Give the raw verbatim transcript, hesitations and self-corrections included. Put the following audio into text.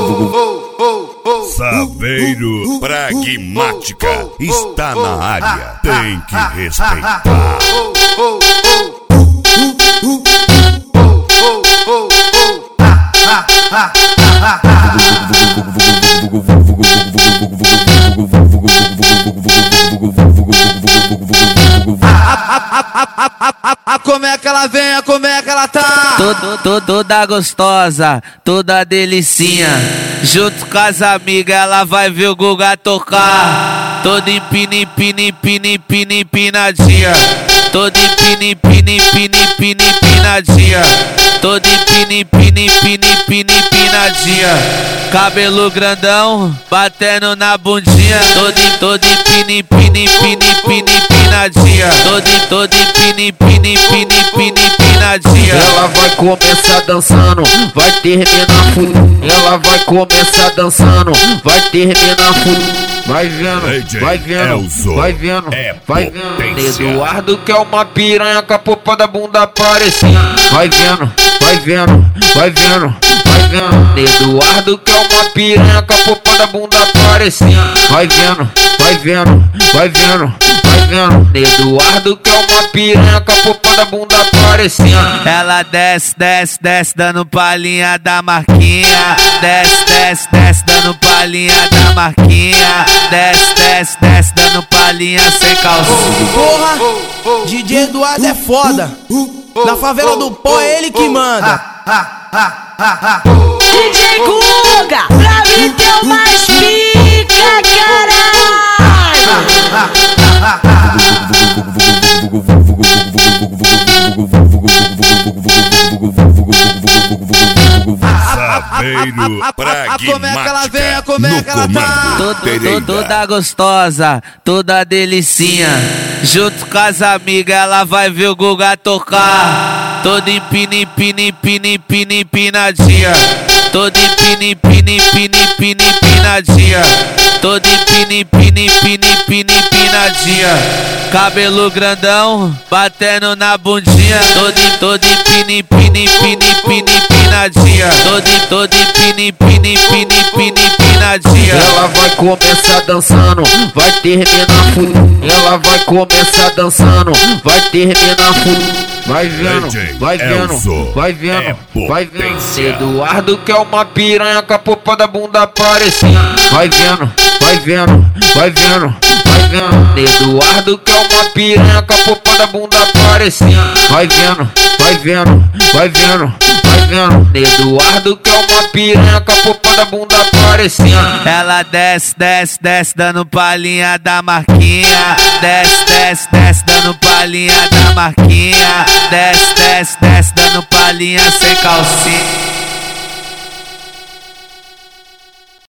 Saveiro Pragmática está na área, tem que respeitar. Como é que ela vem, como é que ela tá? Todo, todo, toda gostosa, toda delicinha. Junto com as amigas ela vai ver o Guga tocar. Toda empina, empina, empina, empina, empinadinha. Toda empina, empina, empina, empina, empinadinha. Toda empina, empina, empina, empina, empinadinha. Cabelo grandão, batendo na bundinha. Toda, toda empina, empina, empina, empina, empinadinha. Toda, toda empina, empina, empina, empina, empinadinha. Ela vai começar dançando, vai terminar fudido. Ela vai começar dançando, vai terminar fudido. Vai vendo, vai vendo, vai vendo, vai vendo. Eduardo que é uma piranha com a popa da bunda aparecendo. Vai vendo, vai vendo, vai vendo, vai vendo. Eduardo que é uma piranha com a popa da bunda aparecendo. Vai vendo, vai vendo, vai vendo, vai vendo. Eduardo que é uma piranha com a popa da bunda aparecendo. Ela desce, desce, desce, dando palhinha da marquinha. Desce, desce, desce, dando palhinha da marquinha. Desce, desce, desce, dando palhinha sem calcinha. Porra, D J Eduardo é foda. Na favela do pó é ele que manda. D J Guga, pra mim teu mais pica, caralho. Saveiro Pragmática. Como é que ela vem, como é que ela tá? Todo, toda gostosa, toda delicinha. Junto com as amigas ela vai ver o Guga tocar. Toda empina, empina, empina, empina, empinadinha. Toda empina, empina, empina, empina, empinadinha. Toda empina, empina, empina, empina, empinadinha. Cabelo grandão, batendo na bundinha. Toda, toda empina, empina, empina, empina, empinadinha. Toda, toda empina, empina, empina, empina, empinadinha. Ela vai começar dançando, vai terminar fudido. Ela vai começar dançando, vai terminar fudido. Vai vendo, vai vendo, vai vendo, vai vendo. Eduardo que é uma piranha com a popa da bunda aparecendo. Vai vendo, vai vendo, vai vendo, vai vendo. Eduardo que é uma piranha com a popa da bunda aparecendo. Vai vendo, vai vendo, vai vendo, vai vendo. Eduardo que é uma piranha com a popa da bunda aparecendo. Ela desce, desce, desce, dando palhinha da marquinha. Desce, desce, desce, dando palhinha da marquinha. Desce, desce, desce, dando palhinha sem calcinha.